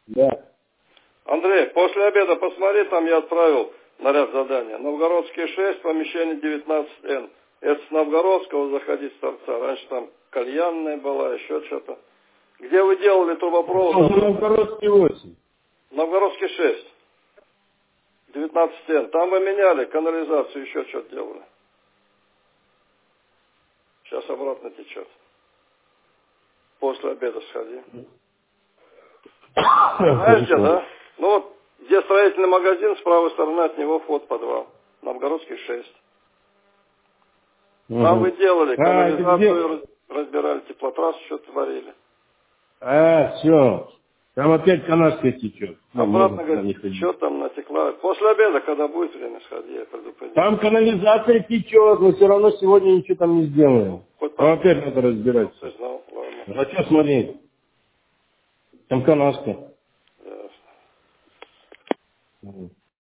Да. Андрей, после обеда посмотри, там я отправил наряд задания. Новгородский 6, помещение 19Н. Это с Новгородского заходить с торца. Раньше там кальянная была, еще что-то. Где вы делали трубопровод? Новгородский 8. Новгородский 6, 19Н. Там вы меняли канализацию, еще что-то делали. Сейчас обратно течет. После обеда сходи. Знаешь где, да? Ну вот, где строительный магазин, с правой стороны от него вход в подвал. Новгородский 6. Там вы делали канализацию, разбирали теплотрассу, что-то творили. Все. Там опять канавка течет. Обратно, говорит, что там натекла. После обеда, когда будет время, сходи, я предупредил. Там канализация течет, но все равно сегодня ничего там не сделаем. Там опять надо разбираться. Знал, ладно. А что смотреть? Там канавка. Ясно.